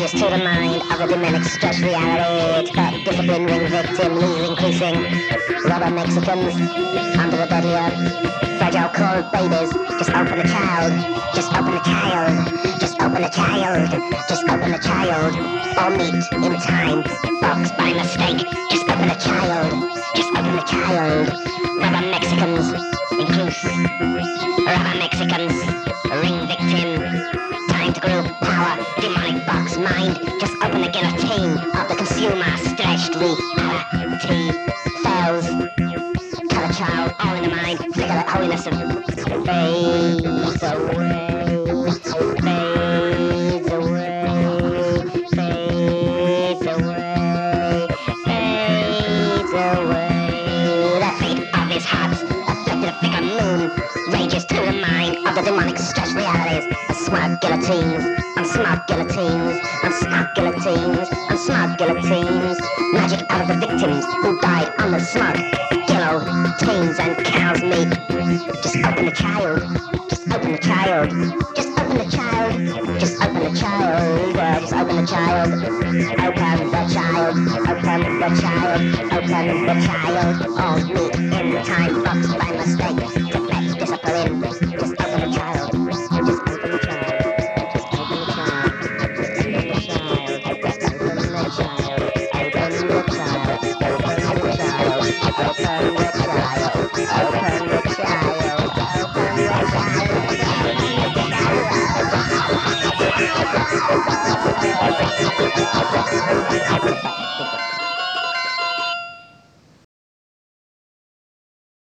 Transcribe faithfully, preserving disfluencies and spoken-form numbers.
rages to the mind of the demonic stress reality. It's that discipline ring victim losing increasing. Rubber Mexicans under the deadly earth. Fragile cold babies. Just open the child. Just open the child. Just open the child. Just open the child. All meet in time. Box by mistake. Just open the child. Just open the child. Rubber Mexicans. Inclusive. Rubber Mexicans. Ring victim. Time to group power. Demonic box mind. Just open the guillotine of the consumer. Stretched reality. Fails. Color child. All in the mind. Flicker that holiness and fades away. Fades away. Fades away. Fades away. The fate of his heart. Affected a figure moon. Rages to the mind of the demonic stress realities. Smart guillotines, and smart guillotines, and smart guillotines, and smart guillotines. Magic out of the victims who died on the smart guillotines and cows meat. Just open the child, just open the child, just open the child, just open the child, uh, just open the child, open the child, open the child, open the child. All meet in the time box by mistake. Defect discipline, just